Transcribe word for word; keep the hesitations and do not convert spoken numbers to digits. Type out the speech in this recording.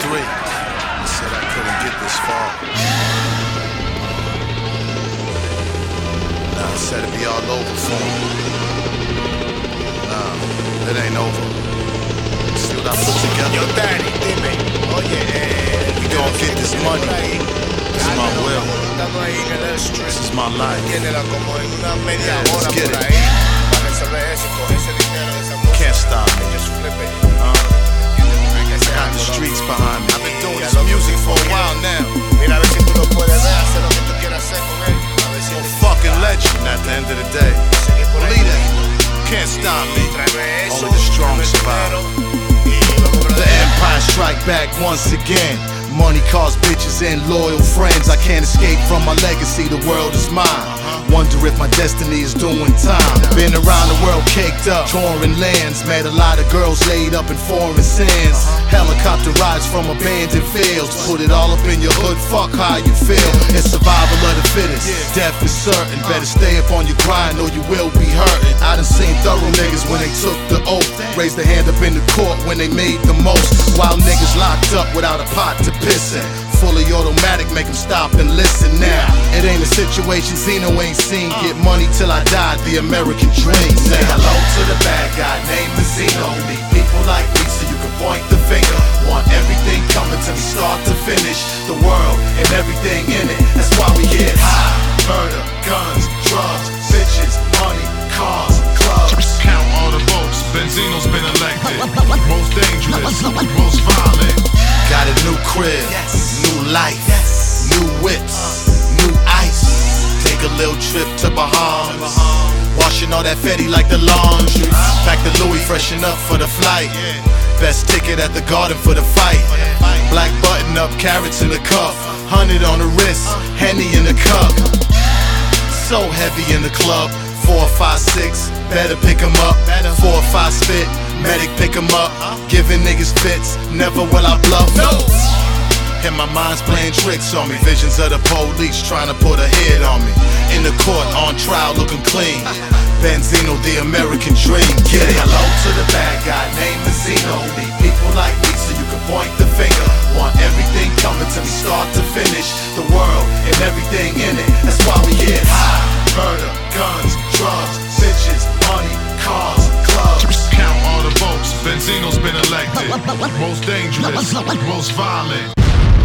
three. I said I couldn't get this far. Nah, I said it'd be all over for me. Nah, it ain't over. See what I put together? Yo, Danny, dime, oye, eh, we gon' get this money. This is my will. This is my life. Tiénela como en una media Yeah, hora let's get por it. ahí para resolver eso y coger ese dinero de esa música. Can't stop me. Just flip it. Uh, Hay que hacer got algo, the ¿no? streets behind me. I've been doing Y a this lo music que for a tú while quieres. now. Mira a ver si tú lo puedes ver, hacer lo que tú quieras hacer con él. A ver si I'm a él- fucking legend at the end of the day. seguir por ahí. Believe that. Can't stop me. Tráeme eso, Only the strong tráeme el survive. dinero y vamos a The empire strike back once again. Money, cars, bitches, and loyal friends. I can't escape from my legacy, the world is mine. Wonder if my destiny is doing time. Been around the world caked up, touring lands. Met a lot of girls laid up in foreign sands. Helicopter rides from abandoned fields. Put it all up in your hood, fuck how you feel. It's survival of the fittest, death is certain. Better stay up on your grind or you will be hurting. I done seen thorough niggas when they took the oath. Raised their hand up in the court when they made the most. While niggas locked up without a pot to piss in. Fully automatic, make them stop and listen now. It ain't a situation Zeno ain't seen. Get money till I die, the American dream. Say hello to the bad guy named Zeno. Need people like me so you can point the finger. Want everything coming to me start to finish. The world and everything in it, that's why we get high. Murder, guns, drugs, bitches, money, cars, clubs. Count all the votes, Benzino's been elected. Most dangerous, most violent. Got a new crib, new life, new whips, new ice. Take a little trip to Bahamas. Washing all that Fetty like the laundry. Pack the Louis, freshen up for the flight. Best ticket at the Garden for the fight. Black button up, carrots in the cup. Hundred on the wrist, Henny in the cup. So heavy in the club. Four, five, six, better pick 'em up. Four or five spit, medic pick 'em up. Giving niggas fits, never will I bluff. No. And my mind's playing tricks on me. Visions of the police trying to put a hit on me. In the court, on trial, looking clean. Benzino, the American dream. Get it. Hello to the bad guy named Zeno. Need people like me so you can point the finger. Want everything coming to me start to finish. The world and everything in it, that's why we get high. Murder, guns, drugs, bitches, money, cars, clubs. Count all the votes, Benzino's been elected. Most dangerous, most violent.